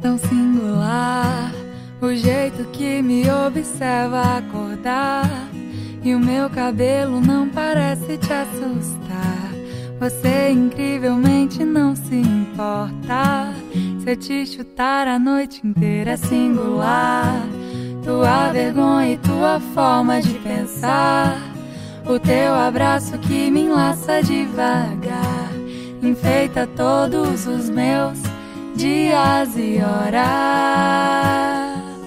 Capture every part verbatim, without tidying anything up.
tão singular o jeito que me observa acordar, e o meu cabelo não parece te assustar. Você incrivelmente não se importa se eu te chutar a noite inteira. É singular tua vergonha e tua forma de pensar, o teu abraço que me enlaça devagar, enfeita todos os meus dias e horas.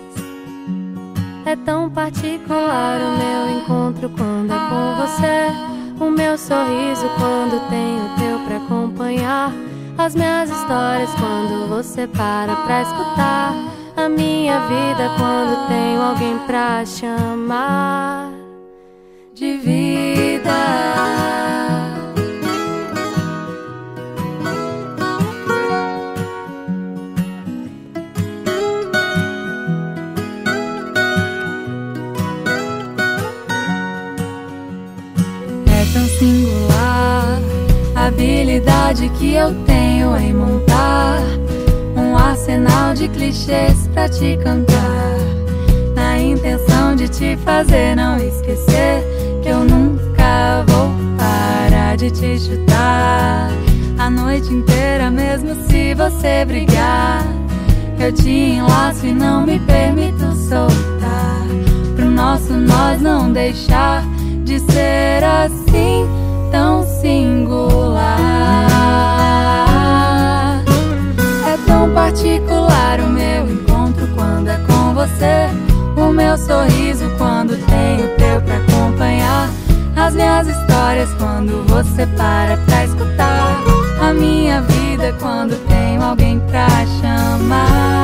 É tão particular o meu encontro quando é com você, o meu sorriso quando tenho o teu pra acompanhar, as minhas histórias quando você para pra escutar, a minha vida quando tenho alguém pra chamar de vida. Tão singular a habilidade que eu tenho em montar um arsenal de clichês pra te cantar, na intenção de te fazer não esquecer que eu nunca vou parar de te chutar a noite inteira, mesmo se você brigar. Eu te enlaço e não me permito soltar, pro nosso nós não deixar de ser assim tão singular. É tão particular o meu encontro quando é com você, o meu sorriso quando tenho o teu pra acompanhar, as minhas histórias quando você para pra escutar, a minha vida quando tenho alguém pra chamar